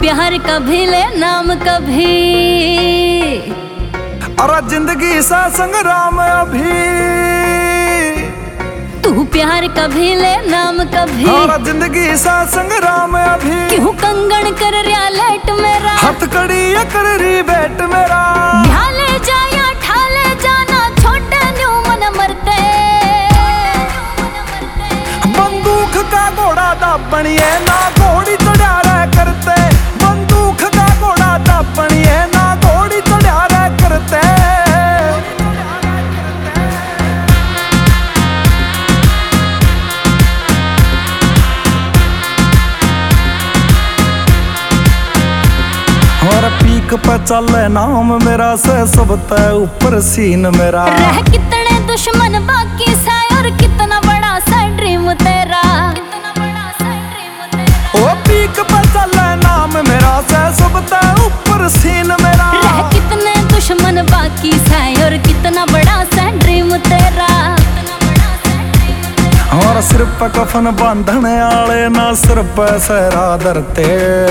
प्यार कभी ले नाम कभी, अरे जिंदगी सा संग्राम अभी। तू प्यार कभी ले नाम कभी, अरे जिंदगी सा संग्राम अभी। क्यों कंगन कर रिया लेट मेरा, हथकड़ी कर रही बैठ मेरा। ढाले जाया ठाले जाना छोटे न्यू मन मरते। बंदूक का घोड़ा दापणिए ना घोड़ी चढ़ा रहा करते। बंदूक का घोड़ा दापणिए ना घोड़ी चढ़ा रहा करते। और पीक पे चले नाम मेरा से सब तय ऊपर सीन मेरा। रह कितने दुश्मन बाकी सा और कितना बड़ा सा ड्रीम तेरा। ओ पीक पे चले नाम मेरा से सब तय ऊपर सीन मेरा। रह कितने दुश्मन बाकी सा और कितना बड़ा सा ड्रीम तेरा। और सिर पे कफन बांधने आले ना सिर पे सहरा धरते।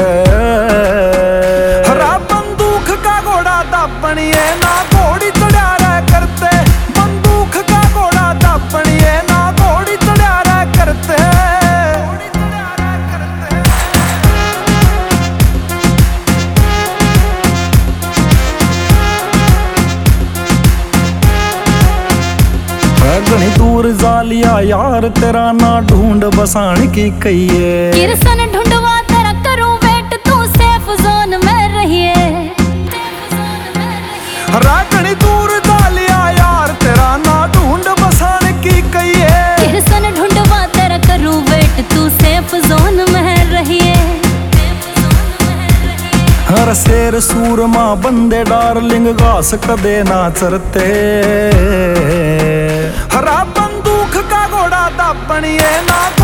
हरा बंदूक का घोड़ा दापणिए ना घोड़ी चढ़ा रहा करते। बंदूक का घोड़ा दापणिए ना घोड़ी चढ़ा रहा करते। घनी दूर जालिया यार तेरा ना ढूंढ बसाने की कहिए। किरसन ढूंढवा तेरा करूं वेट तू सेफ जोन में रहिए। घनी दूर जालिया यार तेरा ना ढूंढ बसाने की कहिए। किरसन ढूंढवा तेरा करूं वेट तू सेफ जोन में रहिए। हर शेर सूरमा बंदे डार्लिंग घास कदे ना चरते। हरा बंदूक का घोड़ा दापणिए ना